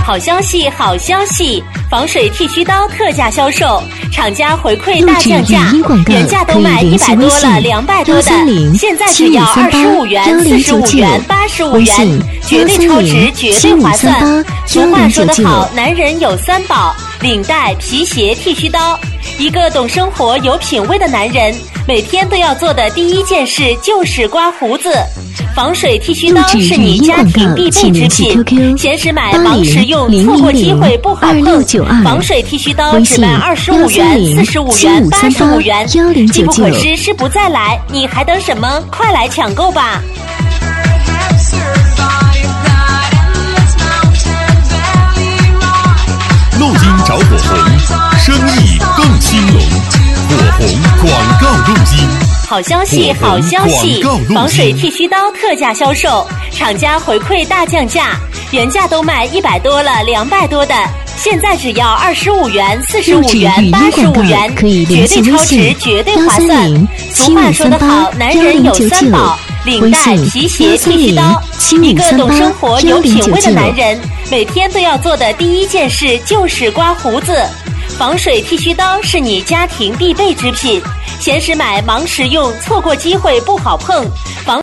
好消息，好消息！防水剃须刀特价销售，厂家回馈大降价，原价都卖100多了，200多的，现在只要25元、45元、85元，绝对超值，绝对划算。俗话说得好，男人有3宝：领带、皮鞋、剃须刀。一个懂生活、有品味的男人，每天都要做的第一件事就是刮胡子。防水剃须刀是你家庭必备之品，闲时买，忙时用，错过机会不好碰。防水剃须刀只卖25元、45元、85元，机不可失，失不再来，你还等什么？快来抢购吧！ 路金找火红，生意更兴隆。火红广告路金。 好消息，好消息！防水剃须刀特价销售，厂家回馈大降价，原价都卖100多了，200多的，现在只要25元、45元、85元，绝对超值，绝对划算。俗话说得好，男人有3宝：领带、皮鞋、剃须刀。一个懂生活、有品味的男人，每天都要做的第一件事就是刮胡子。防水剃须刀是你家庭必备之品，闲时买，忙时用，错过机会不好碰。